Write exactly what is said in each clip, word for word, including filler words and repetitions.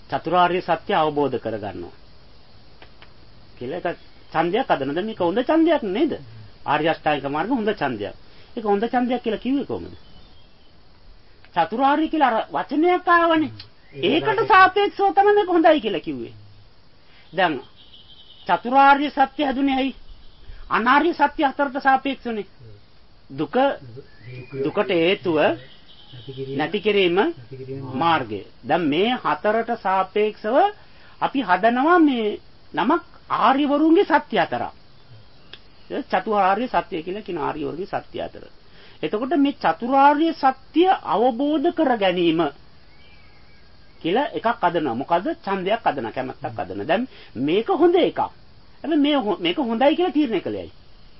චතුරාර්ය සත්‍ය අවබෝධ කරගන්නවා. කියලා එක ඡන්දයක් අදනද මේක හොඳ ඡන්දයක් නේද? ආර්ය අෂ්ටාංගික මාර්ග හොඳ ඡන්දයක්. ඒක හොඳ ඡන්දයක් කියලා කිව්වේ කොහොමද? චතුරාර්ය කියලා අර වචනයක් ආවනේ. ඒකට සාපේක්ෂව තමයි මේක හොඳයි කියලා කිව්වේ. දැන් චතුරාර්ය සත්‍ය හැදුනේ ඇයි? අනාර්ය සත්‍ය හතරට සාපේක්ෂවනේ. දුක දුකට හේතුව නැති කිරීම මාර්ගය. දැන් මේ හතරට සාපේක්ෂව අපි හදනවා මේ නමක් ආර්යවරුන්ගේ සත්‍ය හතරක්. චතුරාර්ය සත්‍ය කියලා කියන ආර්යවරුන්ගේ සත්‍ය හතර. එතකොට මේ චතුරාර්ය සත්‍ය අවබෝධ කර ගැනීම කියලා එකක් අදනවා. මොකද ඡන්දයක් අදනවා, කැමැත්තක් අදනවා. දැන් මේක හොඳ එකක්. හැබැයි මේ මේක හොඳයි කියලා තීරණය කළේයි.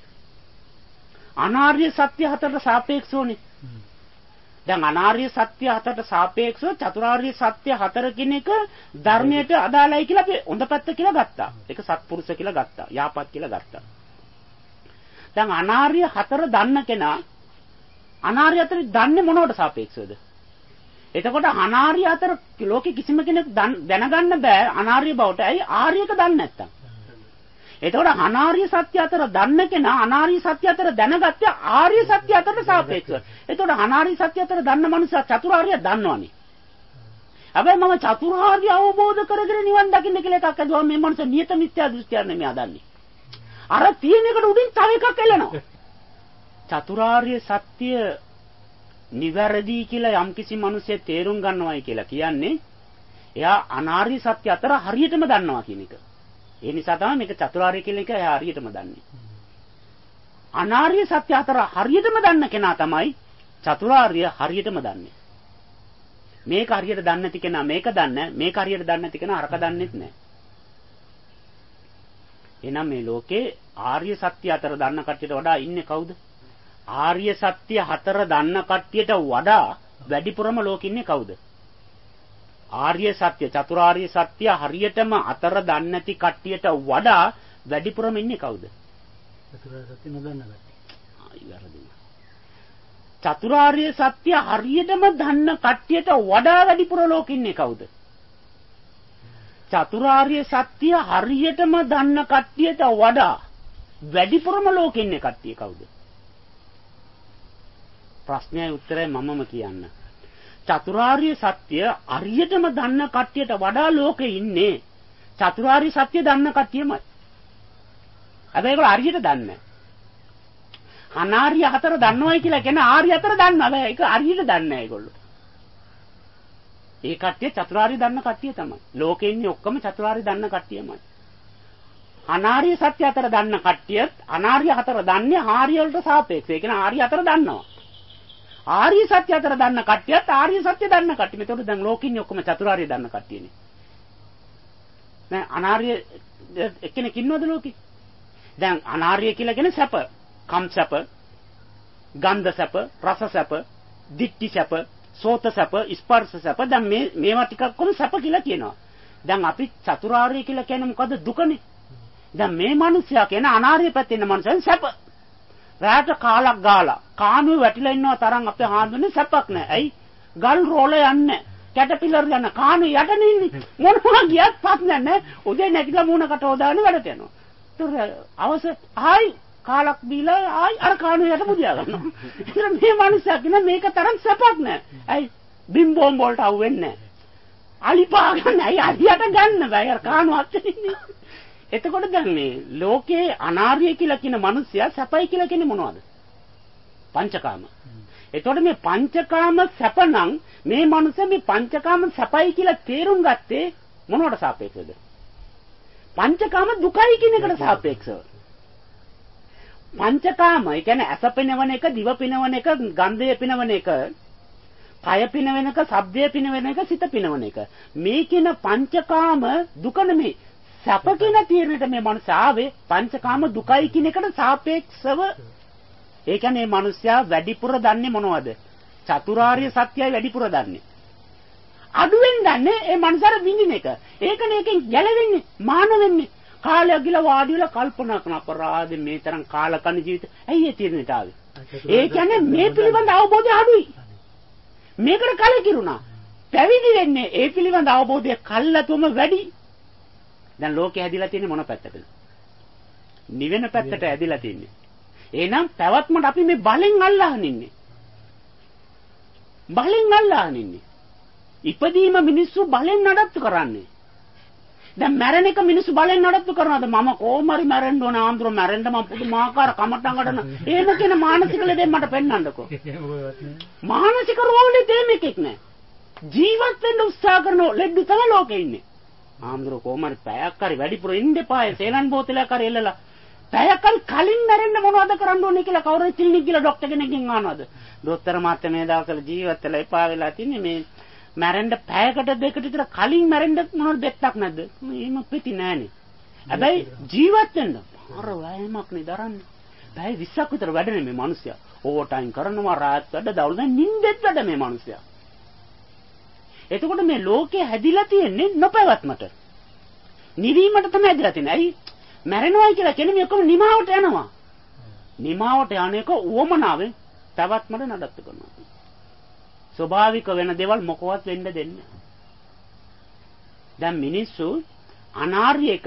අනාර්ය සත්‍ය හතරට සාපේක්ෂවනේ. දැන් අනාර්ය සත්‍ය හතරට සාපේක්ෂව චතුරාර්ය සත්‍ය හතර කියන එක ධර්මයට අදාළයි කියලා අපි හොඳ පැත්ත කියලා ගත්තා. ඒක සත්පුරුෂ කියලා ගත්තා. යහපත් කියලා ගත්තා. දැන් අනාර්ය හතර දන්න කෙනා අනාර්ය හතර දන්නේ මොනවට සාපේක්ෂවද? එතකොට අනාර්ය හතර ලෝකෙ කිසිම කෙනෙක් දැනගන්න බෑ අනාර්ය බවට. ඇයි? ආර්යක දන්නේ නැත්තම්. එතකොට අනාර්ය සත්‍ය අතර දන්න කෙනා අනාර්ය සත්‍ය අතර දැනගත්තේ ආර්ය සත්‍ය අතරට සාපේක්ෂව. එතකොට අනාර්ය සත්‍ය අතර දන්න මනුස්සයා චතුරාර්ය දන්නවනේ. හැබැයි මම චතුරාර්ය අවබෝධ කරගෙන නිවන් දකින්න කියලා එකක් අදුවා මේ මනුස්සයා නියත මිත්‍යා දෘෂ්ටියක් නෙමෙයි අදන්නේ. අර තියෙන එකට උඩින් තව එකක් එළනවා. චතුරාර්ය සත්‍ය නිවැරදි කියලා යම්කිසි මිනිසෙක් තේරුම් ගන්නවයි කියලා කියන්නේ එයා අනාර්ය සත්‍ය අතර හරියටම දන්නවා කියන එක. ඒ නිසා තමයි මේක චතුරාර්ය කියන එක එයා හරියටම දන්නේ. අනාර්ය සත්‍ය අතර හරියටම දන්න කෙනා තමයි චතුරාර්ය හරියටම දන්නේ. මේක හරියට දන්නේ නැති කෙනා මේක දන්නේ, මේක හරියට දන්නේ නැති කෙනා අරක දන්නේත් නැහැ. එහෙනම් මේ ලෝකේ ආර්ය සත්‍ය අතර දන්න කට්ටියට වඩා ඉන්නේ කවුද? ආර්ය සත්‍ය හතර දන්න කට්ටියට වඩා වැඩිපුරම ලෝකෙ ඉන්නේ කවුද? ආර්ය සත්‍ය චතුරාර්ය සත්‍ය හරියටම අතර දන්නේ නැති කට්ටියට වඩා වැඩිපුරම ඉන්නේ කවුද? චතුරාර්ය සත්‍ය නොදන්න කට්ටිය. ආයි වැරදිනවා. චතුරාර්ය සත්‍ය හරියටම දන්න කට්ටියට වඩා වැඩිපුර ලෝකෙ ඉන්නේ කවුද? චතුරාර්ය සත්‍ය හරියටම දන්න කට්ටියට වඩා වැඩිපුරම ලෝකෙ ඉන්නේ කට්ටිය කවුද? ප්‍රශ්නයයි උත්තරය මමම කියන්න. චතුරාර්ය සත්‍ය හරියටම දන්න කට්ටියට වඩා ලෝකෙ ඉන්නේ චතුරාර්ය සත්‍ය දන්න කට්ටියමයි. හැබැයි ඒගොල්ලෝ හරියට දන්නේ නැහැ. අනාර්ය හතර දන්නවයි කියලා කියන ආර්ය හතර දන්නවා. හැබැයි ඒක හරියට දන්නේ නැහැ ඒගොල්ලෝ. ඒ කට්ටිය චතුරාර්ය දන්න කට්ටිය තමයි. ලෝකෙ ඉන්නේ ඔක්කොම චතුරාර්ය දන්න කට්ටියමයි. අනාර්ය සත්‍ය හතර දන්න කට්ටියත් අනාර්ය හතර දන්නේ ආර්ය වලට සාපේක්ෂව. ඒ කියන්නේ ආර්ය හතර දන්නවා. ආර්ය සත්‍ය අතර දන්න කට්ටියත් ආර්ය සත්‍ය දන්න කට්ටිය. මෙතකොට දැන් ලෝකෙ ඉන්නේ ඔක්කොම චතුරාර්ය දන්න කට්ටියනේ. නෑ අනාර්ය එක්කෙනෙක් ඉන්නවද ලෝකෙ? දැන් අනාර්ය කියලා කියන්නේ සැප, කම් සැප, ගන්ධ සැප, රස සැප, දිට්ඨි සැප, සෝත සැප, ස්පර්ශ සැප. දැන් මේ මේවා ටිකක් කොහොම සැප කියලා කියනවා. දැන් අපි චතුරාර්ය කියලා කියන්නේ මොකද්ද? දුකනේ. දැන් මේ මිනිස්සයා කියන අනාර්ය පැත්තේ ඉන්න මිනිස්සෙන් සැප. රාට කාලක් ගාලා කානුවේ වැටිලා ඉන්නවා තරම් අපේ හාන්දුනේ සැපක් නැහැ. ඇයි? ගල් රෝල යන්නේ. කැටපිලර් යන කානුවේ යටනේ ඉන්නේ. මොනවා ගියත් පස් නැහැ. උදේ නැගිටලා මූණකට හොදාගෙන වැඩට යනවා. ඒතර අවස ආයි කාලක් බීලා ආයි අර කානුවේ යට බුදියා ගන්නවා. ඒතර මේ මිනිස්සයා කියන මේක තරම් සැපක් නැහැ. ඇයි? බිම් බෝම්බ වලට අවු වෙන්නේ නැහැ. අලිපා ගන්න. ඇයි අලියට ගන්න බෑ. අර කානුවත් ඉන්නේ. එතකොට දැන් මේ ලෝකේ අනාර්ය කියලා කියන මිනිස්සයා සැපයි කියලා කියන්නේ මොනවද? පංචකාම. එතකොට මේ පංචකාම සැපනම් මේ මිනිස්සු මේ පංචකාම සැපයි කියලා තේරුම් ගත්තේ මොනවට සාපේක්ෂවද? පංචකාම දුකයි කියන එකට සාපේක්ෂව. පංචකාම, ඒ කියන්නේ ඇස පිනවන එක, දිව පිනවන එක, ගන්ධය පිනවන එක, කය පිනවන එක, ශබ්දය පිනවන එක, සිත පිනවන එක. මේ කියන පංචකාම දුක නෙමෙයි. සැප කියන තීරණයට මේ මනුස්සයා ආවේ පංචකාම දුකයි කියන එකට සාපේක්ෂව. ඒ කියන්නේ මේ මනුස්සයා වැඩිපුර දන්නේ මොනවද? චතුරාර්ය සත්‍යයි වැඩිපුර දන්නේ. අඩුවෙන් දන්නේ ඒ මනුස්සයාට විඳින එක. ඒකනේ එකෙන් ගැලවෙන්නේ, මාන වෙන්නේ. කාලය ගිල වාඩි වෙලා කල්පනා කරන අපරාධ මේ තරම් කාලකන් ජීවිත. ඇයි ඒ තීරණයට ආවේ? ඒ කියන්නේ මේ පිළිබඳ අවබෝධය අඩුයි. මේකට කලකිරුණා. පැවිදි වෙන්නේ ඒ පිළිබඳ අවබෝධය කල්ලාතුම වැඩි. දැන් ලෝකේ හැදිලා තියෙන්නේ මොන පැත්තටද? නිවෙන පැත්තට ඇදිලා තින්නේ. එහෙනම් පැවැත්මට අපි මේ බලෙන් අල්ලාගෙන ඉන්නේ. බලෙන් අල්ලාගෙන ඉන්නේ. ඉපදීම මිනිස්සු බලෙන් නඩත්තු කරන්නේ. දැන් මැරෙන එක මිනිස්සු බලෙන් නඩත්තු කරනවාද? මම කොහොමරි මැරෙන්න ඕන ආන්දර මැරෙන්න මම පුදුමාකාර කමටන් ගන්න. එහෙම කියන මානසික ලෙඩෙන් මට පෙන්වන්නකෝ. මානසික රෝගලේ දෙමෙකෙක් නෑ. ජීවත් වෙන්න උත්සාහ කරන ලෙඩ තමයි ලෝකේ ඉන්නේ. ආන්දර කොහොමරි පැයක් හරි වැඩිපුර ඉන්න එපාය. සේලන් බෝතලයක් හරි එල්ලලා පැයක් හරි කලින් මැරෙන්න මොනවද කරන්න ඕනේ කියලා කවුරුත් ක්ලිනික් ගිහලා ડોක්ටර් කෙනෙක්ගෙන් අහනවාද? ડોක්ටර් මාත්‍ය මේ දවස්වල ජීවත් වෙලා එපා වෙලා තින්නේ මේ මැරෙන්න පැයකට දෙකට විතර කලින් මැරෙන්න මොනවද දෙත්තක් නැද්ද? එහෙම පිටි නෑනේ. හැබැයි ජීවත් වෙන්න අර වෑයමක් නේ දරන්නේ. පැය විස්සක් විතර වැඩනේ මේ මිනිස්සයා. ඕවර් ටයිම් කරනවා රාත් වැඩ දවල් දැන් නිින්දෙත් වැඩ මේ මිනිස්සයා. එතකොට මේ ලෝකේ හැදිලා තියෙන්නේ නොපැවැත්මට. නිවීමට තමයි හැදිලා තියෙන්නේ. ඇයි? මැරෙනවයි කියලා කියන්නේ මේ ඔක්කොම නිමාවට යනවා. නිමාවට යන්නේක උවමනාවෙන් පැවැත්මට නඩත්තු කරනවා. ස්වභාවික වෙන දේවල් මොකවත් වෙන්න දෙන්නේ නැහැ. දැන් මිනිස්සු අනාර්යයක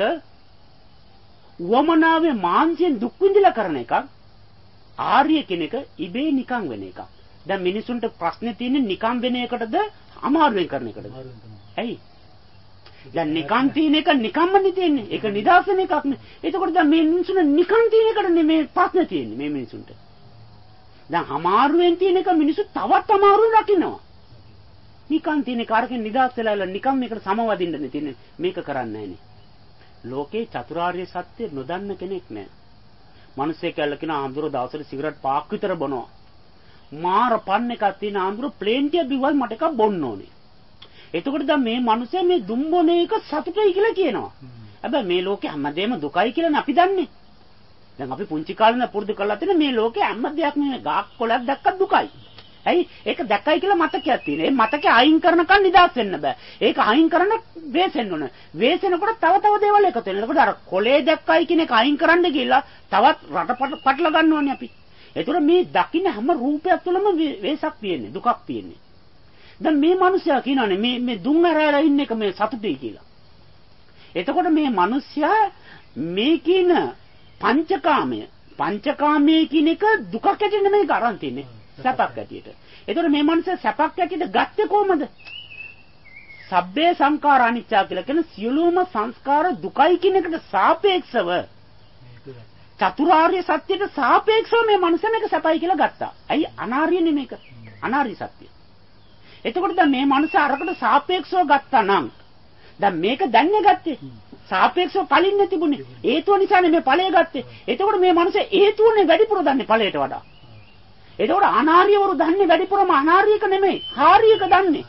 උවමනාවේ මාන්සියෙන් දුක් විඳලා කරන එකක් ආර්ය කෙනෙක් ඉබේ නිකන් වෙන එකක්. දැන් මිනිසුන්ට ප්‍රශ්නේ තියෙන්නේ නිකන් වෙන එකටද අමාරුවෙන් කරන එකටද? ඇයි? දැන් නිකන් තියෙන එක නිකම්මනේ තියෙන්නේ. ඒක නිදාස් වෙන එකක් නේ. එතකොට දැන් මේ මිනිසුන් නිකන් තියෙන එකට මේ ප්‍රශ්නේ තියෙන්නේ මේ මිනිසුන්ට. දැන් අමාරුවෙන් තියෙන එක මිනිස්සු තවත් අමාරුවෙන් රකින්නවා. නිකන් තියෙන කාර්කෙන් නිදාස් වෙලා නිකන් මේකට සමවදින්න තියෙන්නේ. මේක කරන්නේ නැහනේ. ලෝකේ චතුරාර්ය සත්‍ය නොදන්න කෙනෙක් නැහැ. මිනිස්සෙක් කියලා කියන ආඳුර දවසට සිගරට් පහක් විතර බොනවා. මාර පන්න එකක් තියෙන ආඳුර ප්ලේන්ටිය බිව්වල් මට එකක් බොන්න ඕනේ. එතකොට දැන් මේ මිනිස්සයා මේ දුම්බොන එක සතුටයි කියලා කියනවා. හැබැයි මේ ලෝකේ හැමදේම දුකයි කියලා අපි දන්නේ. දැන් අපි පුංචි කාලේ ඉඳන් පුරුදු කරලා තියෙන මේ ලෝකේ හැම දෙයක්ම ගාක් කොලක් දැක්කත් දුකයි. ඇයි? ඒක දැක්කයි කියලා මතකයක් තියෙන. ඒ මතකේ අයින් කරනකන් නිදාස් වෙන්න බෑ. ඒක අයින් කරන්න වෙසෙන්න ඕන. වෙසෙනකොට තව තව දේවල් එකතු වෙනවා. එතකොට අර කොලේ දැක්කයි කියන එක අයින් කරන්න ගිහලා තවත් රටපට පටල ගන්න ඕනේ අපි. ඒතර මේ දකින්න හැම රූපයක් තුළම වෙසක් තියෙන්නේ, දුකක් තියෙන්නේ. දැන් මේ මිනිස්සයා කියනවානේ මේ මේ දුන් ඇරලා ඉන්න එක මේ සතුටුයි කියලා. එතකොට මේ මිනිස්සයා මේ කියන පංචකාමය පංචකාමයේ කියන එක දුකක් ඇටියෙ නෙමෙයි ගන්න තියන්නේ සැපක් ඇටියෙට. ඒතකොට මේ මනුස්සයා සැපක් ඇටියෙට ගත්තේ කොහමද? සබ්බේ සංඛාර අනිච්චා කියලා කියන සියලුම සංස්කාර දුකයි කියන එකට සාපේක්ෂව චතුරාර්ය සත්‍යයට සාපේක්ෂව මේ මනුස්සයා මේක සැපයි කියලා ගත්තා. ඇයි? අනාර්ය නෙමේක. අනාර්ය සත්‍ය. එතකොට දැන් මේ මනුස්සයා අරකට සාපේක්ෂව ගත්තා නම් දැන් මේක දැන්නේ ගත්තේ සාපේක්ෂව කලින් නැතිබුනේ. හේතුව නිසානේ මේ ඵලය ගත්තේ. එතකොට මේ මනුස්සයා හේතුවනේ වැඩිපුර දන්නේ ඵලයට වඩා. එතකොට අනාර්යවරු දන්නේ වැඩිපුරම අනාර්යක නෙමෙයි. ආර්යක දන්නේ.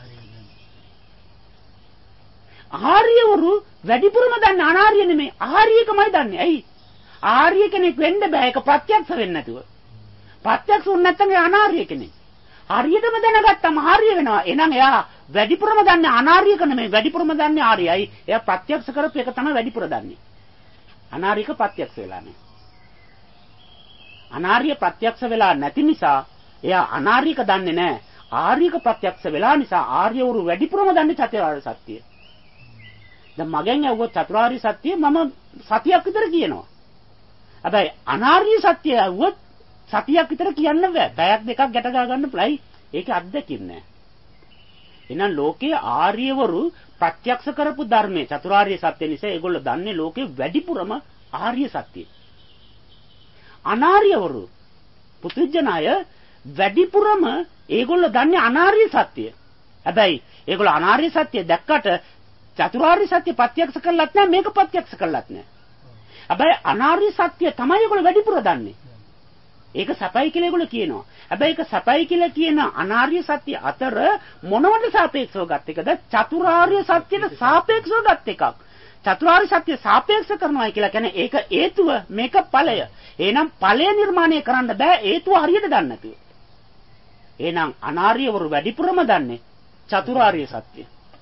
ආර්යවරු වැඩිපුරම දන්නේ අනාර්ය නෙමෙයි. ආර්යකමයි දන්නේ. ඇයි? ආර්ය කෙනෙක් වෙන්න බෑ. ඒක ප්‍රත්‍යක්ෂ වෙන්නේ නැතුව. ප්‍රත්‍යක්ෂ වුණ නැත්නම් ඒ අනාර්ය කෙනෙක්. හරියටම දැනගත්තම ආර්ය වෙනවා. එහෙනම් එයා වැඩිපුරම දන්නේ අනාර්යක නෙමෙයි. වැඩිපුරම දන්නේ ආර්යයි. එයා ප්‍රත්‍යක්ෂ කරපු එක තමයි වැඩිපුර දන්නේ. අනාර්යක ප්‍රත්‍යක්ෂ වෙලා නැහැ. අනාර්ය ප්‍රත්‍යක්ෂ වෙලා නැති නිසා එයා අනාර්යක දන්නේ නැහැ. ආර්යක ප්‍රත්‍යක්ෂ වෙලා නිසා ආර්යවරු වැඩිපුරම දන්නේ චතුරාර්ය සත්‍යය. දැන් මගෙන් අහුවොත් චතුරාර්ය සත්‍යය මම සතියක් විතර කියනවා. හැබැයි අනාර්ය සත්‍යය අහුවොත් සතියක් විතර කියන්න බෑ. පැයක් දෙකක් ගැට ගා ගන්න පුළුවයි. ඒකේ අත්දැකීම් නෑ. එහෙනම් ලෝකයේ ආර්යවරු ප්‍රත්‍යක්ෂ කරපු ධර්මයේ චතුරාර්ය සත්‍ය නිසා ඒගොල්ලෝ දන්නේ ලෝකේ වැඩිපුරම ආර්ය සත්‍යය. අනාර්යවරු පුදුජනය වැඩිපුරම ඒගොල්ලෝ දන්නේ අනාර්ය සත්‍යය. හැබැයි ඒගොල්ලෝ අනාර්ය සත්‍ය දැක්කට චතුරාර්ය සත්‍ය ප්‍රත්‍යක්ෂ කළත් නෑ මේක ප්‍රත්‍යක්ෂ කළත් නෑ. හැබැයි අනාර්ය සත්‍ය තමයි ඒගොල්ලෝ වැඩිපුර දන්නේ. ඒක සපයි කියලා ඒගොල්ලෝ කියනවා. හැබැයි ඒක සපයි කියලා කියන අනාර්ය සත්‍ය අතර මොනවට සාපේක්ෂව ගත් එකද? චතුරාර්ය සත්‍යට සාපේක්ෂව ගත් එකක්. චතුරාර්ය සත්‍ය සාපේක්ෂ කරනවා කියලා කියන්නේ ඒක හේතුව මේක ඵලය. එහෙනම් ඵලය නිර්මාණය කරන්න බෑ හේතුව හරියට දන්නේ නැතුව. එහෙනම් අනාර්යවරු වැඩිපුරම දන්නේ චතුරාර්ය සත්‍ය.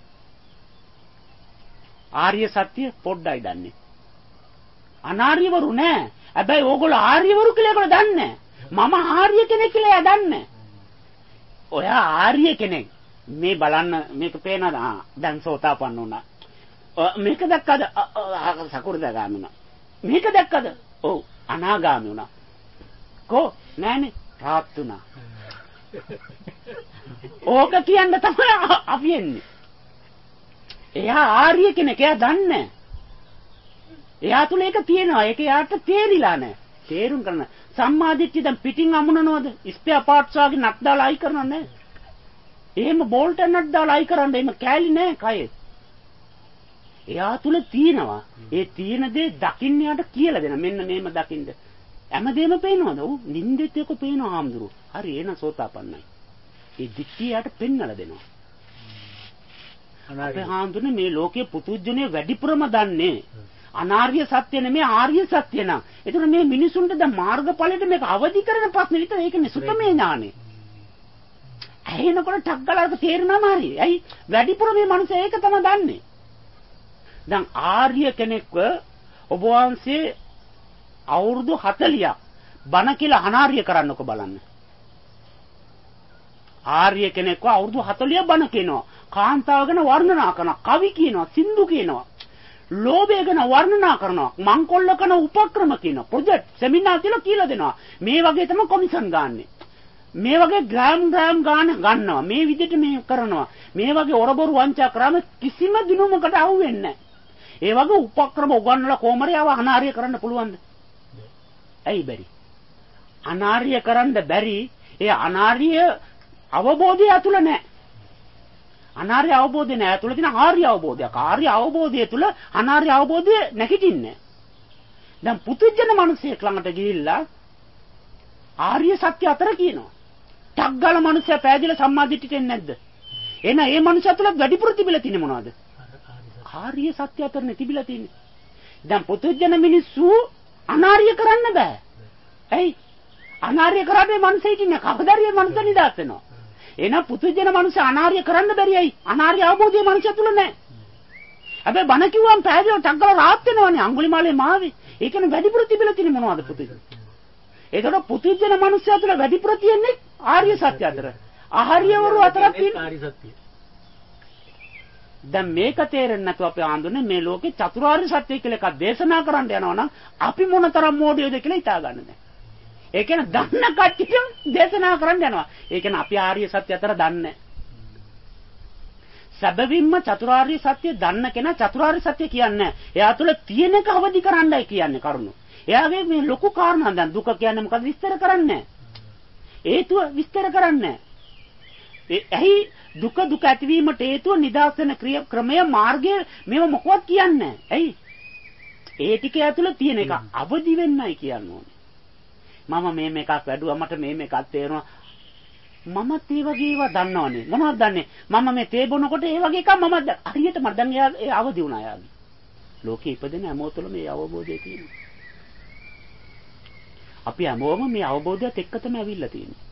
ආර්ය සත්‍ය පොඩ්ඩයි දන්නේ. අනාර්යවරු නෑ. හැබැයි ඕගොල්ලෝ ආර්යවරු කියලා ඒගොල්ලෝ දන්නේ. මම ආර්ය කෙනෙක් කියලා එයා දන්නේ. ඔයා ආර්ය කෙනෙක්. මේ බලන්න මේක පේනද? ආ දැන් සෝතාපන්න වුණා. මේක දැක්කද? සකෘදාගාමී වුණා. මේක දැක්කද? ඔව් අනාගාමී වුණා. කො නෑනේ රාත් වුණා. ඕක කියන්න තමයි අපි එන්නේ. එයා ආර්ය කෙනෙක්. එයා දන්නේ. එයා තුල ඒක තියෙනවා. ඒක එයාට තේරිලා නැහැ. තේරුම් ගන්න. සම්මාදිට්ඨිය දැන් පිටින් අමුණනවද? ස්පෙයා පාර්ට්ස් වගේ නක් දාලා අයි කරනව නැහැ. එහෙම බෝල්ට් නක් දාලා අයි කරන්න එහෙම කෑලි නැහැ කයේ. එයා තුල තියෙනවා. ඒ තියෙන දේ දකින්න යාට කියලා දෙන. මෙන්න මේම දකින්න. හැමදේම පේනවද? ඔව් නින්දෙත් එක පේනවා ආම්දුරු. හරි එන සෝතාපන්නයි. ඒ දික්තියට පෙන්නලා දෙනවා. අපේ ආම්දුනේ මේ ලෝකයේ පුතුජනේ වැඩිපුරම දන්නේ අනාර්ය සත්‍ය නෙමෙයි ආර්ය සත්‍ය නා. ඒතර මේ මිනිසුන්ට දැන් මාර්ගඵලෙට මේක අවදි කරන ප්‍රශ්නේ විතර ඒකනේ සුතමේ ඥානෙ. ඇහෙනකොට ටක් ගාලා තේරෙනවම හරි. ඇයි වැඩිපුර මේ මනුස්සය ඒක තමයි දන්නේ. දැන් ආර්ය කෙනෙක්ව ඔබ වහන්සේ අවුරුදු හතළියක් බණ කියලා අනාර්ය කරන්නකො බලන්න. ආර්ය කෙනෙක්ව අවුරුදු හතළියක් බණ කියනවා. කාන්තාව ගැන වර්ණනා කරනවා. කවි කියනවා. සින්දු කියනවා. ලෝභය ගැන වර්ණනා කරනවා. මංකොල්ල කරන උපක්‍රම කියනවා. ප්‍රොජෙක්ට් සෙමිනාර් කියලා කියලා දෙනවා. මේ වගේ තමයි කොමිෂන් ගන්නෙ. මේ වගේ ග්‍රෑම් ග්‍රෑම් ගන්න ගන්නවා. මේ විදිහට මේ කරනවා. මේ වගේ ඔරබොරු වංචා කරාම කිසිම දිනුමකට අහු වෙන්නේ නැහැ. ඒ වගේ උපක්‍රම උගන්වලා කොමරියව අනාර්ය කරන්න පුළුවන්ද? ඇයි බැරි? අනාර්ය කරන්න බැරි. ඒ අනාර්ය අවබෝධය අතුල නැහැ. අනාර්ය අවබෝධය නැහැ. අතුල තියෙන ආර්ය අවබෝධයක්. ආර්ය අවබෝධය තුල අනාර්ය අවබෝධය නැගිටින්නේ. දැන් පුදුජන මිනිසෙක් ළඟට ගිහිල්ලා ආර්ය සත්‍ය අතර කියනවා. ටග්ගල මිනිස්සයා පෑදිලා සම්මාදිට්ඨියට එන්නේ නැද්ද? එහෙනම් ඒ මිනිසා තුල වැඩිපුර තිබිලා තියෙන්නේ මොනවද? ආර්ය සත්‍ය අතරනේ තිබිලා තියෙන්නේ. දැන් පුදුජන මිනිස්සු අනාර්ය කරන්න බෑ. ඇයි? අනාර්ය කරන්නේ මිනිස්සෙක් ඉන්නේ කවදාරිය මිනිස්සු නිදාස් වෙනවා. එහෙනම් පුදුජන මිනිස්සු අනාර්ය කරන්න බැරි ඇයි? අනාර්ය අවබෝධය මිනිස්සු තුල නැහැ. හැබැයි බණ කිව්වම පෑදිලා ටග්ගල රාත් වෙනවනේ අඟුලිමාලේ මාවේ. ඒ කියන්නේ වැඩිපුර තිබිලා තියෙන්නේ මොනවද පුදුජන? ඒකට පුදුජන මිනිස්සු තුල වැඩිපුර තියෙන්නේ ආර්ය සත්‍ය අතර. ආර්යවරු අතරක් තියෙන ආර්ය සත්‍ය. දැන් මේක තේරෙන්නේ නැතුව අපි ආඳුනේ මේ ලෝකේ චතුරාර්ය සත්‍ය කියලා එකක් දේශනා කරන්න යනවා නම් අපි මොනතරම් මෝඩයෝද කියලා හිතා ගන්න නැහැ. ඒ කියන්නේ දන්න කට්ටිය දේශනා කරන්න යනවා. ඒ කියන්නේ අපි ආර්ය සත්‍ය අතර දන්නේ නැහැ. සැබවින්ම චතුරාර්ය සත්‍ය දන්න කෙනා චතුරාර්ය සත්‍ය කියන්නේ එයා තුල තියෙන එක අවදි කරන්නයි කියන්නේ කරුණු. එයාගේ මේ ලොකු කාරණා දැන් දුක කියන්නේ මොකද විස්තර කරන්නේ නැහැ. හේතුව විස්තර කරන්නේ නැහැ. එහි දුක දුක ඇතිවීමට හේතුව නිදාස් වෙන ක්‍රමය මාර්ගය මේව මොකවත් කියන්නේ නැහැ. ඇයි? ඒ ටික ඇතුළේ තියෙන එක අවදි වෙන්නයි කියන්නේ. මම මේ මේකක් වැඩුවා මට මේ මේකක් තේරුණා. මමත් ඒ වගේ ඒවා දන්නවනේ. මොනවද දන්නේ? මම මේ තේ බොනකොට ඒ වගේ එකක් මම හරියට මට දැන් එයා අවදි වුණා යාගේ. ලෝකේ ඉපදෙන හැමෝම තුළ මේ අවබෝධය තියෙනවා. අපි හැමෝම මේ අවබෝධයත් එක්ක තමයි ඇවිල්ලා තියෙන්නේ.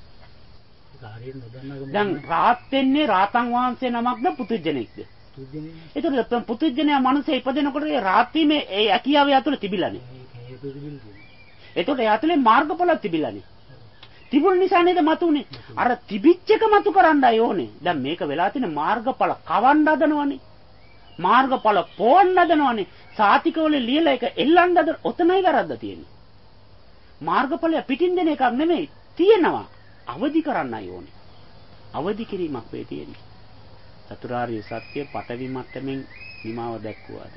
දැන් රාත් වෙන්නේ රාතන් වහන්සේ නමක්ද පුදුජනෙක්ද? පුදුජනෙක්. ඒතකොට පුදුජනයා මනුස්සේ ඉපදෙනකොට ඒ රාත්‍රීමේ ඒ ඇකියාව යතුල තිබිලානේ. ඒතකොට ඒ ඇතුලේ මාර්ගඵල තිබිලානේ. තිබුණ නිසා නේද මතුනේ. අර තිබිච්ච එක මතු කරන්නයි ඕනේ. දැන් මේක වෙලා තියෙන මාර්ගඵල කවන්න හදනවනේ. මාර්ගඵල පොවන්න හදනවනේ. සාතිකවල ලියලා එක එල්ලන්න හදන ඔතනයි වැරද්ද තියෙන්නේ. මාර්ගඵලය පිටින් දෙන එකක් නෙමෙයි තියෙනවා. අවදි කරන්නයි ඕනේ. අවදි කිරීමක් වේ තියෙන්නේ. චතුරාර්ය සත්‍ය පටවි මට්ටමින් නිමාව දැක්වුවාද?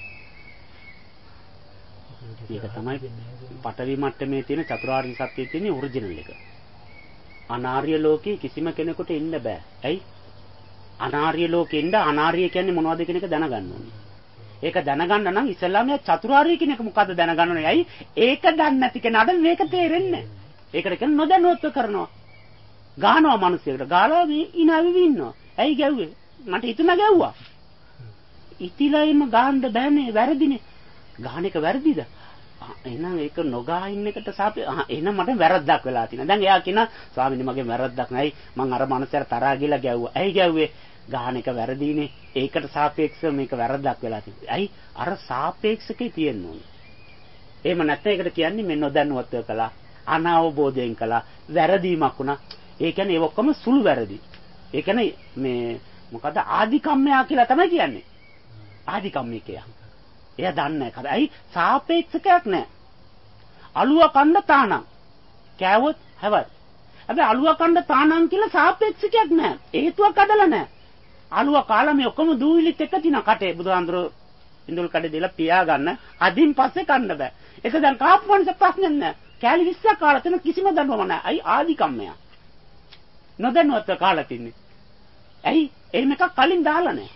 මේක තමයි පටවි මට්ටමේ තියෙන චතුරාර්ය සත්‍යයේ තියෙන ඔරිජිනල් එක. අනාර්ය ලෝකේ කිසිම කෙනෙකුට ඉන්න බෑ. ඇයි? අනාර්ය ලෝකේ ඉන්න අනාර්ය කියන්නේ මොනවද කියන එක දැනගන්න ඕනේ. ඒක දැනගන්න නම් ඉස්සල්ලාම චතුරාර්ය කියන එක මොකද්ද දැනගන්න ඕනේ. ඇයි? ඒක දන්නේ නැති කෙනාට මේක තේරෙන්නේ නැහැ. ඒකට කියන නොදැනුවත්ව කරනවා. ගහනවා මිනිස්සුන්ට. ගාලා මේ ඉනාවිවි ඉන්නවා. ඇයි ගැව්වේ? මට ඉතුම ගැව්වා. ඉතිලයිම ගහන්න බෑනේ වැරදිනේ. ගහන එක වැරදිද? එහෙනම් ඒක නොගා ඉන්න එකට සාපේ එහෙනම් මට වැරද්දක් වෙලා තියෙනවා. දැන් එයා කියනවා ස්වාමීනි මගේ වැරද්දක් නැයි. මං අර මනුස්සයාට තරහා ගිහලා ගැව්වා. ඇයි ගැව්වේ? ගහන එක වැරදීනේ. ඒකට සාපේක්ෂව මේක වැරද්දක් වෙලා තියෙනවා. ඇයි? අර සාපේක්ෂකේ තියෙන්න ඕනේ. එහෙම නැත්නම් ඒකට කියන්නේ මෙන්න නොදැනුවත්ව කළා. අනවබෝධයෙන් කළා. වැරදීමක් වුණා. ඒ කියන්නේ ඒ ඔක්කොම සුළු වැරදි. ඒ කියන්නේ මේ මොකද ආදිකම්මයා කියලා තමයි කියන්නේ. ආදිකම්මිකයා. එයා දන්නේ නැහැ. ඇයි සාපේක්ෂකයක් නැහැ. අලුව කන්න තානම්. කෑවොත් හැවත්. හැබැයි අලුව කන්න තානම් කියලා සාපේක්ෂකයක් නැහැ. හේතුවක් අදලා නැහැ. අලුව කාලා මේ ඔක්කොම දූවිලිත් එක්ක තිනා කටේ බුදුහාඳුර ඉඳුල් කඩේ දීලා පියා ගන්න. අදින් පස්සේ කන්න බෑ. ඒක දැන් කාපු මනස ප්‍රශ්නේ නැහැ. කෑලි විස්සක් කාලා තන කිසිම දඬුවම නැහැ. අයි ආදිකම්මයා. නොදැනුවත් කාලා තින්නේ. ඇයි එහෙම එකක් කලින් දාලා නැහැ.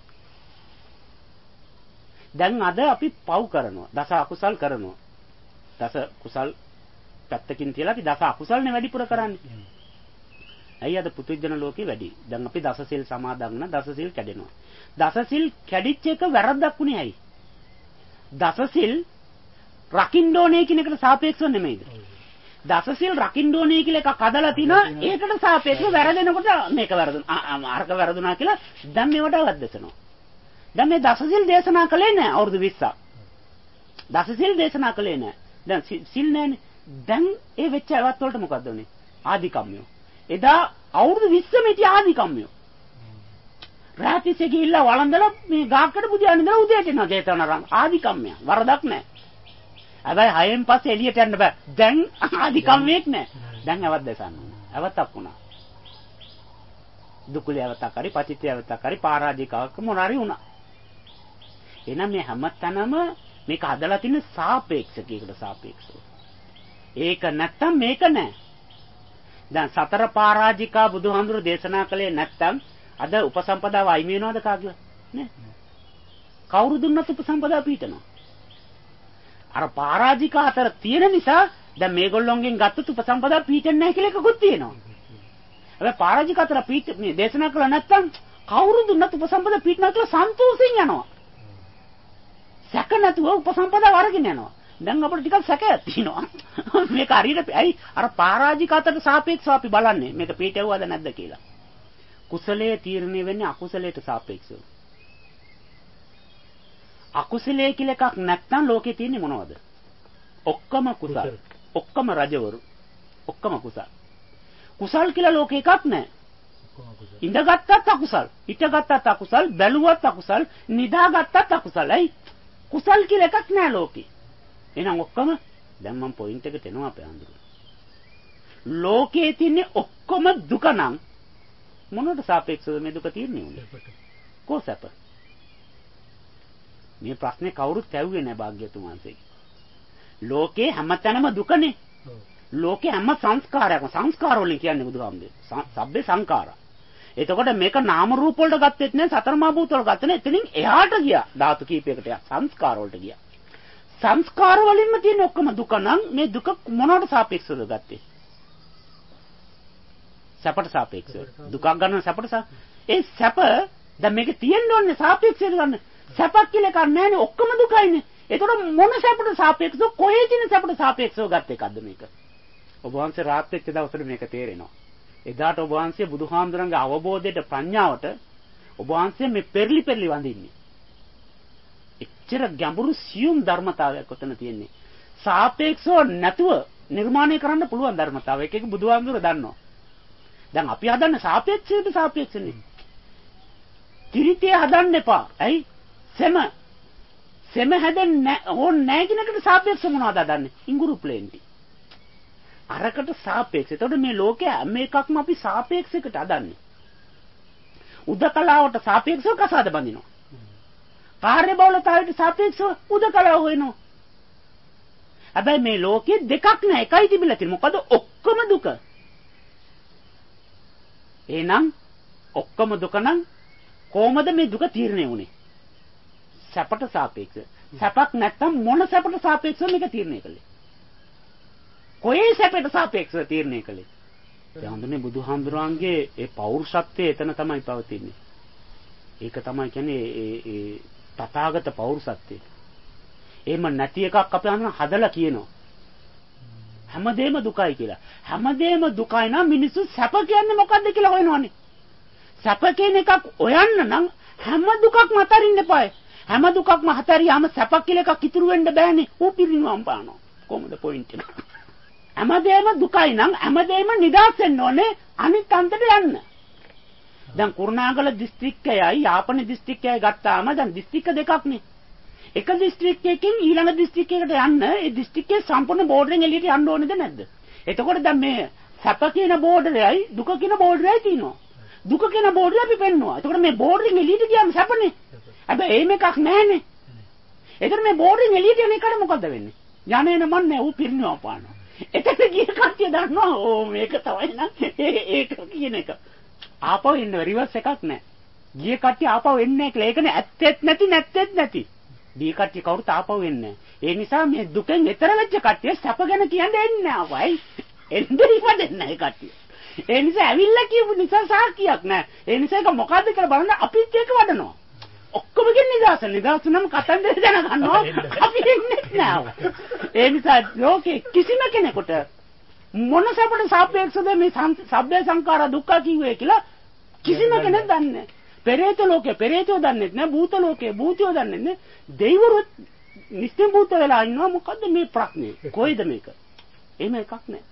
දැන් අද අපි පව් කරනවා. දස අකුසල් කරනවා. දස කුසල් පැත්තකින් තියලා අපි දස අකුසල්නේ වැඩිපුර කරන්නේ. ඇයි අද පුදුජන ලෝකේ වැඩි. දැන් අපි දස සිල් සමාදන් වුණා. දස සිල් කැඩෙනවා. දස සිල් කැඩිච්ච එක වැරද්දක් උනේ ඇයි? දස සිල් රකින්න ඕනේ කියන එකට සාපේක්ෂව නෙමෙයිද? දස සිල් රකින්න ඕනේ කියලා එකක් අදලා තිනා ඒකට සාපේක්ෂව වැරදෙනකොට මේක වැරදුනා. අරක වැරදුනා කියලා දැන් මේවට අවද්දසනවා. දැන් මේ දස සිල් දේශනා කළේ නැහැ අවුරුදු විස්සක්. දස සිල් දේශනා කළේ නැහැ. දැන් සිල් නැහැනේ. දැන් ඒ වෙච්ච අවත් වලට මොකද්ද උනේ? ආදිකම්මියෝ. එදා අවුරුදු විස්සම හිටිය ආදිකම්මියෝ. රාතිසේ ගිහිල්ලා වළඳලා මේ ගාකට බුදියාගෙන ඉඳලා උදේට එනවා ජේතවනාරාම. ආදිකම්මියා. වරදක් නැහැ. හැබැයි හයෙන් පස්සේ එළියට යන්න බෑ. දැන් ආදිකම්මියෙක් නැහැ. දැන් අවත් දැසන්න ඕන. අවතක් වුණා. දුකුලිය අවතක් හරි පචිත්‍ය අවතක් හරි පරාජිකාවක් මොනාරි වුණා. එහෙනම් මේ හැමතැනම මේක හදලා තියෙන සාපේක්ෂකයකට සාපේක්ෂව. ඒක නැත්තම් මේක නෑ. දැන් සතර පරාජිකා බුදුහාමුදුරු දේශනා කළේ නැත්තම් අද උපසම්පදාව අයිමි වෙනවද කාගේවත්? නෑ. කවුරු දුන්නත් උපසම්පදාව පිටනවා. අර පරාජිකා අතර තියෙන නිසා දැන් මේගොල්ලොන්ගෙන් ගත්තත් උපසම්පදාව පිටෙන්නේ නැහැ කියලා එකකුත් තියෙනවා. හැබැයි පරාජිකා අතර පිට මේ දේශනා කළා නැත්තම් කවුරු දුන්නත් උපසම්පදාව පිටනවා කියලා සන්තෝෂෙන් යනවා. සැක නැතුව උපසම්පදාව අරගෙන යනවා. දැන් අපිට ටිකක් සැකයක් තියෙනවා. මේක හරියට ඇයි අර පරාජික අතට සාපේක්ෂව අපි බලන්නේ මේක පිටෙව්වද නැද්ද කියලා. කුසලයේ තීරණය වෙන්නේ අකුසලයට සාපේක්ෂව. අකුසලයේ කියලා එකක් නැත්නම් ලෝකේ තියෙන්නේ මොනවද? ඔක්කොම කුසල. ඔක්කොම රජවරු. ඔක්කොම කුසල. කුසල් කියලා ලෝකේ එකක් නැහැ. ඉඳගත්තත් අකුසල්, හිටගත්තත් අකුසල්, බැලුවත් අකුසල්, නිදාගත්තත් අකුසලයි. කුසල් කියලා එකක් නෑ ලෝකේ. එහෙනම් ඔක්කොම දැන් මම පොයින්ට් එකට එනවා අපේ අඳුර. ලෝකයේ තියෙන ඔක්කොම දුක නම් මොනකට සාපේක්ෂව මේ දුක තියෙන්නේ උනේ? කොහොසප? මේ ප්‍රශ්නේ කවුරුත් ඇහුවේ නෑ භාග්‍යතුන් වහන්සේ. ලෝකේ හැමතැනම දුකනේ. ලෝකේ හැම සංස්කාරයක්ම සංස්කාර වලින් කියන්නේ බුදුහාමුදුරුවෝ. සබ්බේ සංඛාරා. එතකොට මේක නාම රූප වලට ගත්තෙත් නෑ සතර මහා භූත වල ගත්තේ නෑ. එතනින් එහාට ගියා. ධාතු කීපයකට යා සංස්කාර වලට ගියා. සංස්කාර වලින්ම තියෙන ඔක්කොම දුක නම් මේ දුක මොනවට සාපේක්ෂවද ගත්තේ? සැපට සාපේක්ෂව. දුකක් ගන්න සැපට සා. ඒ සැප දැන් මේක තියෙන්න ඕනේ සාපේක්ෂව ගන්න. සැපක් කියලා එකක් නෑනේ ඔක්කොම දුකයිනේ. එතකොට මොන සැපට සාපේක්ෂව කොහේ තියෙන සැපට සාපේක්ෂව ගත්ත එකක්ද මේක? ඔබ වහන්සේ රාත් වෙච්ච දවසට මේක තේරෙනවා. එදාට ඔබ වහන්සේ බුදුහාමුදුරන්ගේ අවබෝධයට ප්‍රඥාවට ඔබ වහන්සේ මේ පෙරලි පෙරලි වඳින්නේ. එච්චර ගැඹුරු සියුම් ධර්මතාවයක් ඔතන තියෙන්නේ. සාපේක්ෂව නැතුව නිර්මාණය කරන්න පුළුවන් ධර්මතාවයක්. ඒක බුදුහාමුදුර දන්නවා. දැන් අපි හදන්නේ සාපේක්ෂයද සාපේක්ෂනේ. ත්‍රිත්‍ය හදන්න එපා. ඇයි? සෙම සෙම හැදෙන්නේ ඕනේ නැහැ කියන එකට සාපේක්ෂව මොනවද හදන්නේ? ඉඟුරු ප්ලේන්ටි. අරකට සාපේක්ෂ. එතකොට මේ ලෝකයේ හැම එකක්ම අපි සාපේක්ෂයකට හදන්නේ. උදකලාවට සාපේක්ෂව කසාද බඳිනවා. කාර්ය බහුලතාවයට සාපේක්ෂව උදකලාව වෙනවා. හැබැයි මේ ලෝකයේ දෙකක් නෑ එකයි තිබිලා තියෙන්නේ. මොකද ඔක්කොම දුක. එහෙනම් ඔක්කොම දුක නම් කොහොමද මේ දුක තීරණය වුනේ? සැපට සාපේක්ෂව. සැපක් නැත්තම් මොන සැපට සාපේක්ෂව මේක තීරණය කළේ? කොහේ සැපට සාපේක්ෂව තීරණය කළේ? ඒ හඳුනේ බුදුහාමුදුරන්ගේ ඒ පෞරුෂත්වය එතන තමයි පවතින්නේ. ඒක තමයි කියන්නේ ඒ ඒ තථාගත පෞරුෂත්වය. එහෙම නැති එකක් අපි හඳුන හදලා කියනවා. හැමදේම දුකයි කියලා. හැමදේම දුකයි නම් මිනිස්සු සැප කියන්නේ මොකද්ද කියලා හොයනවනේ. සැප කියන එකක් හොයන්න නම් හැම දුකක්ම අතරින්න එපායි. හැම දුකක්ම අතරියාම සැප කියලා එකක් ඉතුරු වෙන්න බෑනේ. ඌ පිරිනිවන් පානවා. කොහොමද පොයින්ට් එක? හැමදේම දුකයි නම් හැමදේම නිදාස් වෙන්න ඕනේ අනිත් අන්තයට යන්න. දැන් කුරුණාගල දිස්ත්‍රික්කයයි යාපන දිස්ත්‍රික්කයයි ගත්තාම දැන් දිස්ත්‍රික්ක දෙකක් නේ. එක දිස්ත්‍රික්කයකින් ඊළඟ දිස්ත්‍රික්කයකට යන්න ඒ දිස්ත්‍රික්කයේ සම්පූර්ණ බෝඩරෙන් එළියට යන්න ඕනේද නැද්ද? එතකොට දැන් මේ සැප කියන බෝඩරයයි දුක කියන බෝඩරයයි තියෙනවා. දුක කියන බෝඩරය අපි පෙන්නවා. එතකොට මේ බෝඩරෙන් එළියට ගියාම සැපනේ. හැබැයි එහෙම එකක් නැහැනේ. එතකොට මේ බෝඩරෙන් එළියට යන එකට මොකද වෙන්නේ? යන්නේ නමන්නේ ඌ පිරිනවා පානවා. එතකොට ගිය කට්ටිය දන්නවා ඕ මේක තමයි නං ඒක කියන එක. ආපහු එන්න රිවර්ස් එකක් නැහැ. ගිය කට්ටිය ආපහු එන්නේ නැහැ කියලා. ඒකනේ ඇත්තෙත් නැති නැත්තෙත් නැති. දී කට්ටිය කවුරුත් ආපහු එන්නේ නැහැ. ඒ නිසා මේ දුකෙන් එතර වෙච්ච කට්ටිය සැප ගැන කියන්නේ එන්නේ ආවයි. එන්නේ ඉවදෙන්නේ නැහැ කට්ටිය. ඒ නිසා ඇවිල්ලා කියපු නිසා සාක්කියක් නැහැ. ඒ නිසා ඒක මොකද්ද කියලා බලන්න අපිත් ඒක වඩනවා. ඔක්කොම කියන නිදාස නිදාස නම් කතන්දර දැනගන්නවා. අපි එන්නේ නැහැ. ඒ නිසා ලෝකේ කිසිම කෙනෙකුට මොන සැපට සාපේක්ෂද මේ සබ්බේ සංඛාර දුක්ඛ කිව්වේ කියලා කිසිම කෙනෙක් දන්නේ නැහැ. පෙරේත ලෝකේ පෙරේතයෝ දන්නේ නැහැ. භූත ලෝකේ භූතයෝ දන්නේ නැහැ. දෙවිවරුත් නිස්තේ භූත වෙලා ඉන්නවා. මොකද්ද මේ ප්‍රශ්නේ? කොයිද මේක? එහෙම එකක් නැහැ.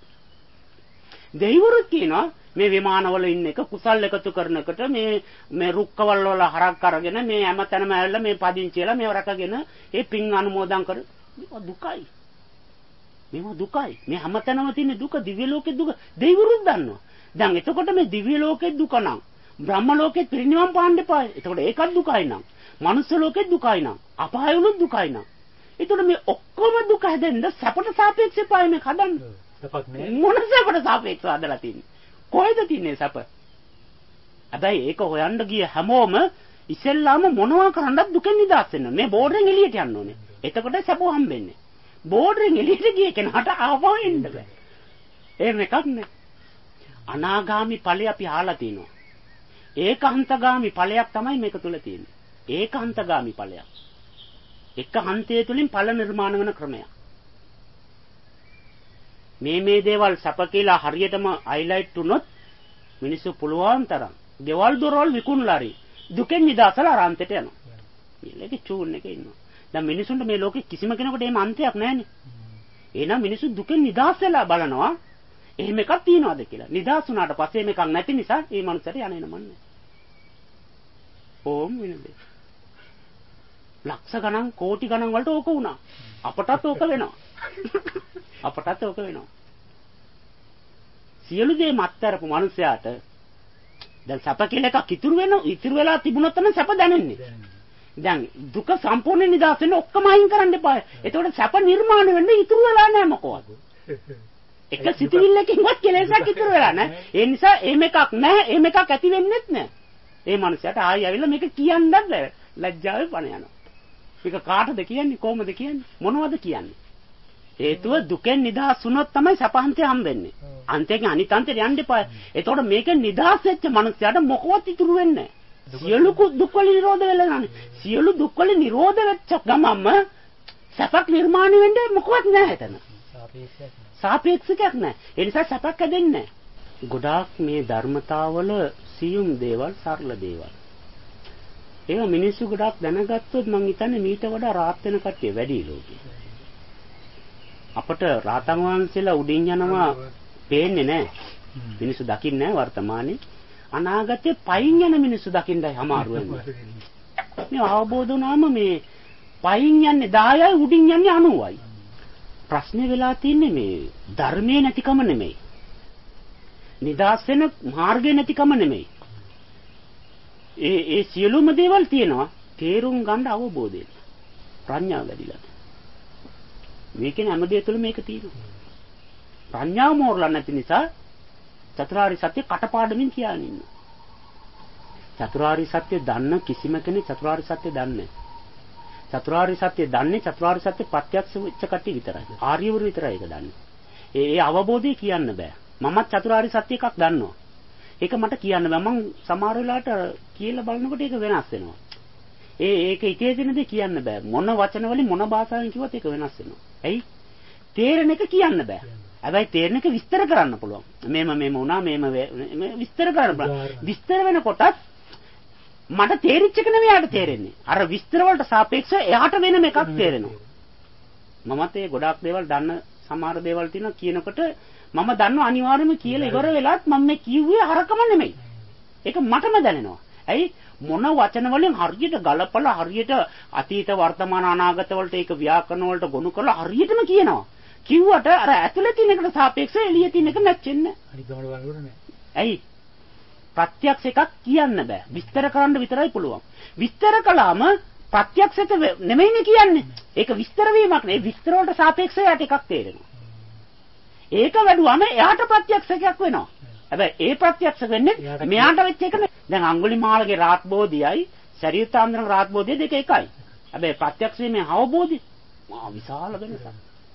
දෙවිවරුත් කියනවා මේ විමානවල ඉන්න එක කුසල් එකතු කරනකොට මේ මේ රුක්කවල වල හරක් අරගෙන මේ හැමතැනම ඇවිල්ලා මේ පදිංචිලා මේව රැකගෙන ඒ පින් අනුමෝදන් කර මේවා දුකයි. මේවා දුකයි. මේ හැමතැනම තියෙන දුක දිව්‍ය ලෝකේ දුක දෙවිවරුත් දන්නවා. දැන් එතකොට මේ දිව්‍ය ලෝකේ දුක නම් බ්‍රහ්ම ලෝකේ පිරිනිවන් පාන්න එපා. එතකොට ඒකත් දුකයි නම්. මනුස්ස ලෝකේ දුකයි නම්. අපායවලුත් දුකයි නම්. එතකොට මේ ඔක්කොම දුක හැදෙන්න සැපට සාපේක්ෂව පායි මේ කඩන්න. සැපක් නෑ. මොන සැපට සාපේක්ෂව හදලා තින්නේ? කොහෙද තින්නේ සැප? හැබැයි ඒක හොයන්න ගිය හැමෝම ඉස්සෙල්ලාම මොනවා කරන්නත් දුකෙන් නිදහස් වෙන්න. මේ බෝඩරෙන් එළියට යන්න ඕනේ. එතකොට සැප හම්බෙන්නේ. බෝඩරෙන් එළියට ගිය කෙනාට ආවම එන්න බෑ. එහෙම එකක් නෑ. අනාගාමි ඵලය අපි අහලා තිනවා. ඒකාන්තගාමි ඵලයක් තමයි මේක තුල තියෙන්නේ. ඒකාන්තගාමි ඵලයක්. එක හන්තය තුලින් ඵල නිර්මාණය වෙන ක්‍රමයක්. මේ මේ දේවල් සැප කියලා හරියටම හයිලයිට් වුණොත් මිනිස්සු පුළුවන් තරම් ගෙවල් දොරවල් විකුණලා හරි දුකෙන් නිදහසලා අරන්තයට යනවා. ඊළඟ චූන් එකේ ඉන්නවා. දැන් මිනිසුන්ට මේ ලෝකේ කිසිම කෙනෙකුට එහෙම අන්තයක් නැහැනේ. එහෙනම් මිනිස්සු දුකෙන් නිදහස් වෙලා බලනවා එහෙම එකක් තියනවාද කියලා. නිදහස් වුණාට පස්සේ මේකක් නැති නිසා මේ මනුස්සයට යන්නේ නමන්නේ. ඕම් වෙනද? ලක්ෂ ගණන් කෝටි ගණන් වලට ඕක වුණා. අපටත් ඕක වෙනවා. අපටත් ඕක වෙනවා. සියලු දේ මත්තරපු මනුස්සයාට දැන් සැප කියලා එකක් ඉතුරු වෙන ඉතුරු වෙලා තිබුණොත් තමයි සැප දැනෙන්නේ. දැන් දුක සම්පූර්ණ නිදහස් වෙන්න ඔක්කොම අයින් කරන්න එපා. එතකොට සැප නිර්මාණය වෙන්න ඉතුරු වෙලා නැහැ මොකවත්. එක සිතුවිල්ලකින්වත් කෙලෙසක් ඉතුරු වෙලා නැහැ. ඒ නිසා එහෙම එකක් නැහැ. එහෙම එකක් ඇති වෙන්නේත් නැහැ. ඒ මනුස්සයාට ආයෙ ඇවිල්ලා මේක කියන්නත් බැහැ. ලැජ්ජාවේ පණ යනවා. මේක කාටද කියන්නේ? කොහොමද කියන්නේ? මොනවද කියන්නේ? හේතුව දුකෙන් නිදහස් වුණොත් තමයි සපහන්තය හම්බෙන්නේ. අන්තයෙන් අනිත් අන්තයට යන්න එපා. එතකොට මේකෙන් නිදහස් වෙච්ච මනුස්සයාට මොකවත් ඉතුරු වෙන්නේ නැහැ. සියලු දුක් වල නිරෝධ වෙලා නැහැ. සියලු දුක් වල නිරෝධ වෙච්ච ගමන්ම සපක් නිර්මාණය වෙන්නේ මොකවත් නැහැ එතන. සාපේක්ෂයක් නැහැ. ඒ නිසා සපක් හැදෙන්නේ නැහැ. ගොඩාක් මේ ධර්මතාවල සියුම් දේවල් සරල දේවල්. ඒවා මිනිස්සු ගොඩාක් දැනගත්තොත් මං හිතන්නේ මීට වඩා rahat වෙන කට්ටිය වැඩි ලෝකේ. අපට රාතන් වහන්සේලා උඩින් යනවා පේන්නේ නැහැ. මිනිස්සු දකින්නේ නැහැ වර්තමානයේ. අනාගතේ පයින් යන මිනිස්සු දකින්නයි අමාරු වෙන්නේ. මේ අවබෝධ වුණාම මේ පයින් යන්නේ දහයයි උඩින් යන්නේ අනූවයි. ප්‍රශ්නේ වෙලා තියෙන්නේ මේ ධර්මයේ නැතිකම නෙමෙයි. නිදාස් වෙන මාර්ගය නැතිකම නෙමෙයි. ඒ ඒ සියලුම දේවල් තියෙනවා. තේරුම් ගන්න අවබෝධය. ප්‍රඥාව වැඩිලා. මේකෙන් හැමදේ තුළ මේක තියෙනවා. ප්‍රඥාව මෝරලා නැති නිසා චතුරාර්ය සත්‍ය කටපාඩමින් කියන්නේ ඉන්නවා. චතුරාර්ය සත්‍ය දන්න කිසිම කෙනෙක් චතුරාර්ය සත්‍ය දන්නේ නැහැ. චතුරාර්ය සත්‍ය දන්නේ චතුරාර්ය සත්‍ය ප්‍රත්‍යක්ෂ වෙච්ච කට්ටිය විතරයි. ආර්යවරු විතරයි ඒක දන්නේ. ඒ ඒ අවබෝධය කියන්න බෑ. මමත් චතුරාර්ය සත්‍ය එකක් දන්නවා. ඒක මට කියන්න බෑ. මම සමහර වෙලාවට කියලා බලනකොට ඒක වෙනස් වෙනවා. ඒ ඒක ඉතේ දෙන දේ කියන්න බෑ. මොන වචන වලින් මොන භාෂාවෙන් කිව්වත් ඒක වෙනස් වෙනවා. ඇයි? තේරෙන එක කියන්න බෑ. හැබැයි තේරෙන එක විස්තර කරන්න පුළුවන්. මේම මේම වුණා මේම විස්තර කරන්න පුළුවන්. විස්තර වෙනකොටත් මට තේරිච්ච එක නෙවෙයි යාට තේරෙන්නේ. අර විස්තර වලට සාපේක්ෂව එයාට වෙනම එකක් තේරෙනවා. මමත් ඒ ගොඩාක් දේවල් දන්න සමහර දේවල් තියෙනවා කියනකොට මම දන්නවා අනිවාර්යයෙන්ම කියලා ඉවර වෙලාත් මම මේ කිව්වේ හරකම නෙමෙයි. ඒක මටම දැනෙනවා. ඇයි මොන වචන වලින් හරියට ගලපලා හරියට අතීත වර්තමාන අනාගත වලට ඒක ව්‍යාකරණ වලට ගොනු කරලා හරියටම කියනවා. කිව්වට අර ඇතුලේ තියෙන එකට සාපේක්ෂව එළියේ තියෙන එක මැච් වෙන්නේ නැහැ. අනිත් ගමන බලනකොට නෑ. ඇයි? ප්‍රත්‍යක්ෂ එකක් කියන්න බෑ. විස්තර කරන්න විතරයි පුළුවන්. විස්තර කළාම ප්‍රත්‍යක්ෂත නෙමෙයිනේ කියන්නේ. ඒක විස්තර වීමක් නෙවෙයි. විස්තර වලට සාපේක්ෂව යට එකක් තේරෙනවා. ඒක වැඩුවම එයාට ප්‍රත්‍යක්ෂයක් වෙනවා. හැබැයි ඒ ප්‍රත්‍යක්ෂ වෙන්නේ මෙයාට වෙච්ච එක නෙවෙයි. දැන් අඟුලිමාලගේ රාත්බෝධියයි සරියුත් ආන්දරගේ රාත්බෝධිය දෙක එකයි. හැබැයි ප්‍රත්‍යක්ෂ වීමේ අවබෝධය මා විශාල වෙනසක්.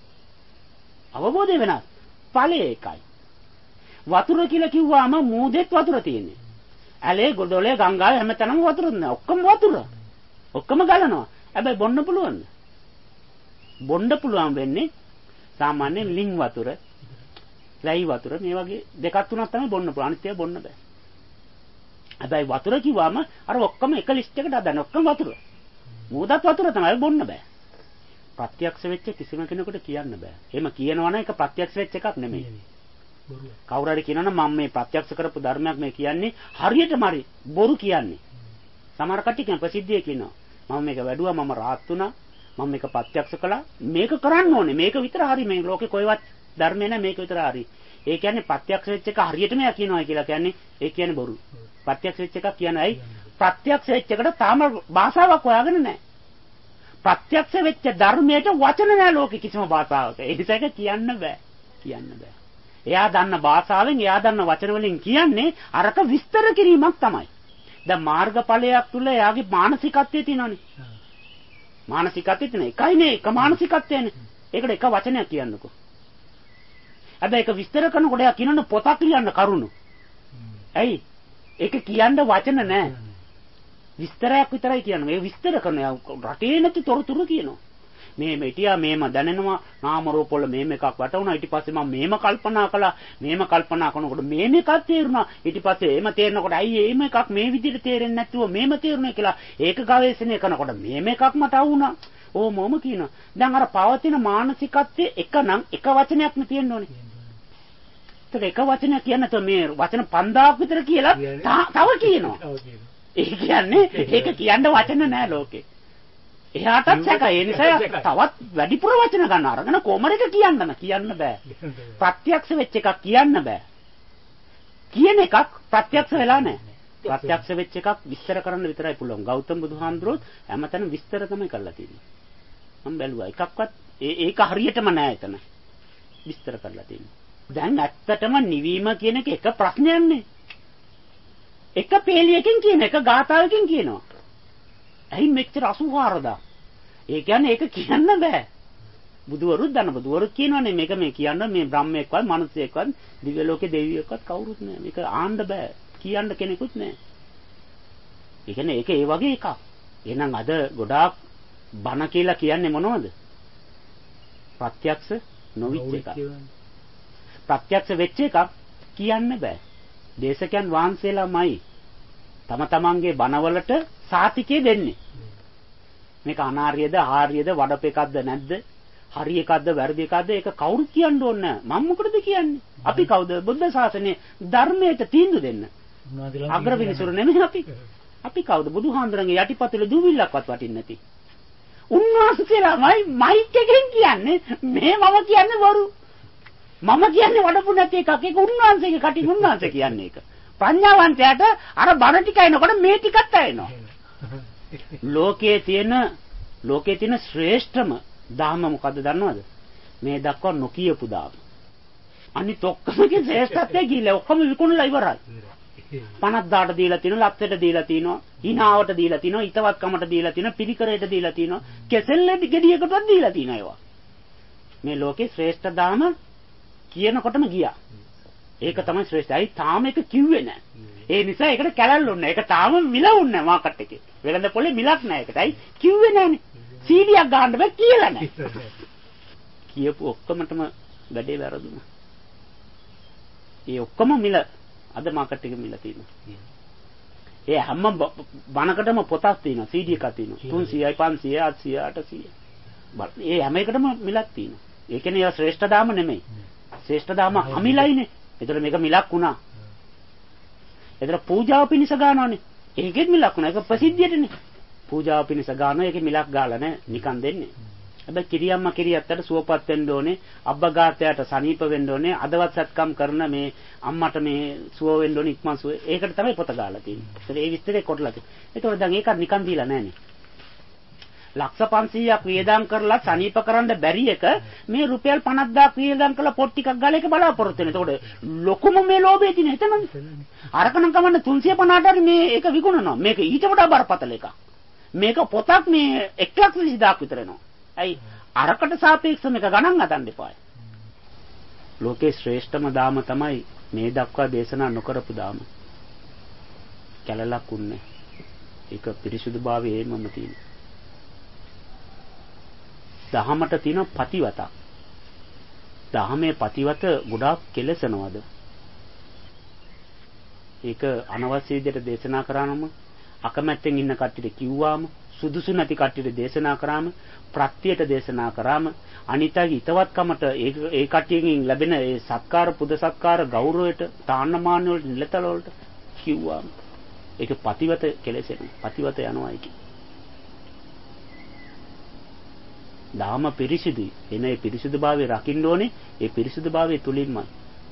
අවබෝධය වෙනස්. ඵලය එකයි. වතුර කියලා කිව්වම මූදෙත් වතුර තියෙන්නේ. ඇලේ ගොඩොලේ ගංගාවේ හැමතැනම වතුර නෑ. ඔක්කොම වතුර. ඔක්කොම ගලනවා. හැබැයි බොන්න පුළුවන්ද? බොන්න පුළුවන් වෙන්නේ සාමාන්‍ය ලිං වතුර, ලැයි වතුර මේ වගේ දෙකක් තුනක් තමයි බොන්න පුළුවන්. අනිත් ඒවා බොන්න බෑ. හැබැයි වතුර කිව්වම අර ඔක්කොම එක ලිස්ට් එකට හදන්න. ඔක්කොම වතුර. මූදත් වතුර තමයි බොන්න බෑ. ප්‍රත්‍යක්ෂ වෙච්ච කිසිම කෙනෙකුට කියන්න බෑ. එහෙම කියනවනම් ඒක ප්‍රත්‍යක්ෂ වෙච්ච එකක් නෙමෙයි. කවුරු හරි කියනවනම් මම මේ ප්‍රත්‍යක්ෂ කරපු ධර්මයක් මේ කියන්නේ හරියටම හරි බොරු කියන්නේ. සමහර කට්ටිය කියන ප්‍රසිද්ධිය කියනවා. මම මේක වැඩුවා මම rahat වුණා. මම මේක ප්‍රත්‍යක්ෂ කළා. මේක කරන්න ඕනේ. මේක විතර හරි මේ ලෝකේ කොයිවත් ධර්මේ නැහැ මේක විතර හරි. ඒ කියන්නේ ප්‍රත්‍යක්ෂ වෙච්ච එක හරියටම යා කියනවා කියලා කියන්නේ ඒ කියන්නේ බොරු. ප්‍රත්‍යක්ෂ වෙච්ච එකක් කියන්නේ ඇයි? ප්‍රත්‍යක්ෂ වෙච්ච එකට තාම භාෂාවක් හොයාගෙන නැහැ. ප්‍රත්‍යක්ෂ වෙච්ච ධර්මයට වචන නැහැ ලෝකෙ කිසිම භාෂාවක. ඒ නිසා ඒක කියන්න බෑ. කියන්න බෑ. එයා දන්න භාෂාවෙන් එයා දන්න වචන වලින් කියන්නේ අරක විස්තර කිරීමක් තමයි. දැන් මාර්ගඵලයක් තුල එයාගේ මානසිකත්වයේ තියෙනවනේ. මානසිකත්වයේ තියෙන එකයිනේ එක මානසිකත්වයනේ. ඒකට එක වචනයක් කියන්නකෝ. හැබැයි ඒක විස්තර කරනකොට එයා කියනන පොතක් ලියන්න කරුණු. ඇයි? ඒක කියන්න වචන නැහැ. විස්තරයක් විතරයි කියන්නේ. ඒ විස්තර කරන රටේ නැති තොරතුරු කියනවා. මේ මෙටියා මේම දැනෙනවා නාම රූප වල මේම එකක් වටුණා. ඊට පස්සේ මම මේම කල්පනා කළා. මේම කල්පනා කරනකොට මේම එකක් තේරුණා. ඊට පස්සේ එහෙම තේරෙනකොට අයියේ මේම එකක් මේ විදිහට තේරෙන්නේ නැතුව මේම තේරුණා කියලා ඒක ගවේෂණය කරනකොට මේම එකක් මට වුණා. ඕ මොම කියනවා. දැන් අර පවතින මානසිකත්වයේ එකනම් එක වචනයක්ම තියෙන්න ඕනේ. ඒක එක වචනයක් කියන්න තෝ මේ වචන පන්දාක් විතර කියලා තව කියනවා. ඒ කියන්නේ ඒක කියන්න වචන නැහැ ලෝකේ. එයාටත් සැකයි. ඒ නිසා තවත් වැඩිපුර වචන ගන්න අරගෙන කොමර එක කියන්න කියන්න බෑ. ප්‍රත්‍යක්ෂ වෙච්ච එකක් කියන්න බෑ. කියන එකක් ප්‍රත්‍යක්ෂ වෙලා නැහැ. ප්‍රත්‍යක්ෂ වෙච්ච එකක් විස්තර කරන්න විතරයි පුළුවන්. ගෞතම බුදුහාමුදුරුවෝ හැමතැනම විස්තර තමයි කරලා තියෙන්නේ. මම බැලුවා එකක්වත් ඒක හරියටම නැහැ එතන. විස්තර කරලා තියෙන්නේ. දැන් ඇත්තටම නිවීම කියන එක එක ප්‍රශ්නයක් නේ. එක පේලියකින් කියන එක ගාථාවකින් කියනවා. ඇයි මෙච්චර අසූහාරදා? ඒ කියන්නේ ඒක කියන්න බෑ. බුදුවරුත් දන්න බුදුවරුත් කියනවානේ මේක මේ කියන්න මේ බ්‍රහ්මයෙක්වත් මනුස්සයෙක්වත් දිව්‍ය ලෝකේ දෙවියෙක්වත් කවුරුත් නෑ. මේක ආන්න බෑ. කියන්න කෙනෙකුත් නෑ. ඒ කියන්නේ ඒක ඒ වගේ එකක්. එහෙනම් අද ගොඩාක් බණ කියලා කියන්නේ මොනවද? ප්‍රත්‍යක්ෂ නොවිච්ච එකක්. ප්‍රත්‍යක්ෂ වෙච්ච එකක් කියන්න බෑ. දේශකයන් වහන්සේලාමයි තම තමන්ගේ බණවලට සාතිකය දෙන්නේ. මේක අනාර්යද ආර්යද වඩපෙකක්ද නැද්ද? හරි එකක්ද වැරදි එකක්ද? ඒක කවුරුත් කියන්න ඕනේ නැහැ. මම මොකටද කියන්නේ? අපි කවුද? බුද්ධ ශාසනයේ ධර්මයට තීන්දුව දෙන්න. අග්‍රවිනිසුරු නෙමෙයි අපි. අපි කවුද? බුදුහාඳුරන්ගේ යටිපතුලේ දුවිල්ලක්වත් වටින්නේ නැති. උන්වහන්සේලාමයි මයික් එකෙන් කියන්නේ මේ මම කියන්නේ වරු. මම කියන්නේ වඩපු නැති එකක්. ඒක උන්වහන්සේගේ කටින් උන්වහන්සේ කියන්නේ ඒක. ප්‍රඥාවන්තයාට අර බණ ටික එනකොට මේ ටිකත් ඇවෙනවා. ලෝකයේ තියෙන ලෝකයේ තියෙන ශ්‍රේෂ්ඨම ධර්ම මොකද්ද දන්නවද? මේ දක්වා නොකියපු ධර්ම. අනිත් ඔක්කොමගේ ශ්‍රේෂ්ඨත්වය ගිහිල්ලා ඔක්කොම විකුණලා ඉවරයි. පණක් දාට දීලා තියෙනවා, ලප්සෙට දීලා තියෙනවා, hinaවට දීලා තියෙනවා, ිතවත්කමට දීලා තියෙනවා, පිළිකරයට දීලා තියෙනවා, කෙසෙල්ලෙඩි ගෙඩියකටවත් දීලා තියෙනවා ඒවා. මේ ලෝකේ ශ්‍රේෂ්ඨ ධර්ම කියනකොටම ගියා. ඒක තමයි ශ්‍රේෂ්ඨයි. තාම ඒක කිව්වේ නැහැ. ඒ නිසා ඒකට කැලල් උන්නේ. ඒක තාම මිලවුන්නේ නැහැ මාකට් එකේ. වෙළඳ පොලේ මිලක් නැහැ ඒකටයි. කිව්වේ නැහනේ. සීඩියක් ගන්න බෑ කියලා නැහැ. කියපු ඔක්කොමටම වැඩේ වැරදුනා. ඒ ඔක්කොම මිල අද මාකට් එකේ මිල තියෙනවා. ඒ හැම බණකටම පොතක් තියෙනවා. සීඩි එකක් තියෙනවා. තුන්සීයයි පන්සීයයි අටසීයයි අටසීයයි. ඒ හැම එකටම මිලක් තියෙනවා. ඒ කියන්නේ ඒවා ශ්‍රේෂ්ඨ දාම නෙමෙයි. ශ්‍රේෂ්ඨ දාම අමිලයිනේ. ඒතර මේක මිලක් වුණා. ඒතර පූජාව පිණිස ගන්නවනේ. ඒකෙත් මිලක් නෑ. ඒක ප්‍රසිද්ධියටනේ. පූජාව පිණිස ගන්නවා. ඒකේ මිලක් ගාලා නෑ. නිකන් දෙන්නේ. හැබැයි කිරියම්ම කිරියත්තට සුවපත් වෙන්න ඕනේ. අබ්බගාතයට සනීප වෙන්න ඕනේ. අදවත් සත්කම් කරන මේ අම්මට මේ සුව වෙන්න ඕනේ ඉක්මන් සුව. ඒකට තමයි පොත ගාලා තියෙන්නේ. ඒතර ඒ විස්තරේ කොටලා තියෙන්නේ. ඒතකොට දැන් ඒකත් නිකන් දීලා නෑනේ. ලක්ෂ පන්සීයක් වියදම් කරලා සනීප කරන්න බැරි එක මේ රුපියල් පනස් හදාක් වියදම් කරලා පොත් ටිකක් ගාලා ඒක බලාපොරොත්තු වෙන. එතකොට ලොකුම මේ ලෝභය තියෙන හිතනද? අරකනම් කමන්න තුන්සිය පනහට හරි මේ ඒක විකුණනවා. මේක ඊට වඩා බරපතල එකක්. මේක පොතක් මේ එක ලක්ෂ විසි හදාක් විතර එනවා. ඇයි අරකට සාපේක්ෂව මේක ගණන් හදන්න එපායි. ලෝකේ ශ්‍රේෂ්ඨම දාම තමයි මේ දක්වා දේශනා නොකරපු දාම. කැලලක් උන්නේ. ඒක පිරිසුදුභාවයේමම තියෙනවා. දහමට තියෙන පතිවතක්. දහමේ පතිවත ගොඩාක් කෙලසනවද? ඒක අනවශ්‍ය විදිහට දේශනා කරානම අකමැත්තෙන් ඉන්න කට්ටියට කිව්වාම සුදුසු නැති කට්ටියට දේශනා කරාම ප්‍රත්‍යයට දේශනා කරාම අනිතගේ හිතවත්කමට ඒ ඒ කට්ටියකින් ලැබෙන ඒ සත්කාර පුද සත්කාර ගෞරවයට තාන්නමාන වලට නිලතල වලට කිව්වාම ඒක පතිවත කෙලසෙනවා. පතිවත යනවා ඒක. දාම පිරිසිදුයි. එන ඒ පිරිසිදුභාවය රකින්න ඕනේ. ඒ පිරිසිදුභාවය තුලින්මයි.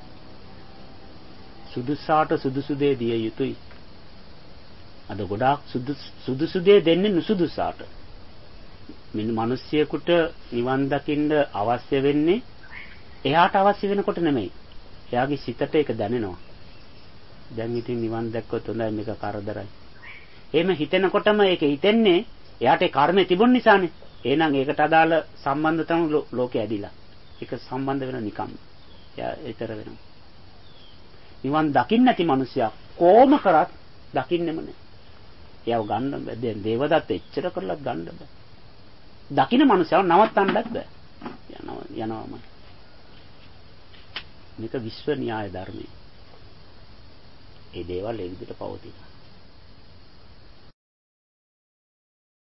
සුදුසාට සුදුසු දේ දිය යුතුයි. අද ගොඩාක් සුදුසු දේ දෙන්නේ නුසුදුසාට. මින් මිනිසියෙකුට නිවන් දකින්න අවශ්‍ය වෙන්නේ එයාට අවශ්‍ය වෙනකොට නෙමෙයි. එයාගේ සිතට ඒක දැනෙනවා. දැන් ඉතින් නිවන් දැක්කොත් හොඳයි මේක කරදරයි. එහෙම හිතෙනකොටම ඒක හිතෙන්නේ එයාට ඒ කර්මය තිබුණ නිසානේ. එහෙනම් ඒකට අදාළ සම්බන්ධතම ලෝකේ ඇදිලා. ඒක සම්බන්ධ වෙන නිකම්. එයා ඊතර වෙනවා. නිවන් දකින්න නැති මිනිසයා කොහොම කරත් දකින්නෙම නෑ. එයාව ගන්න බෑ. දැන් දේවදත්ත එච්චර කරලත් ගන්න බෑ. දකින්න මිනිසාව නවත්තන්නත් බෑ. යනවා යනවාමයි. මේක විශ්ව න්‍යාය ධර්මයේ. ඒ දේවල් ඒ විදිහට පවතිනවා.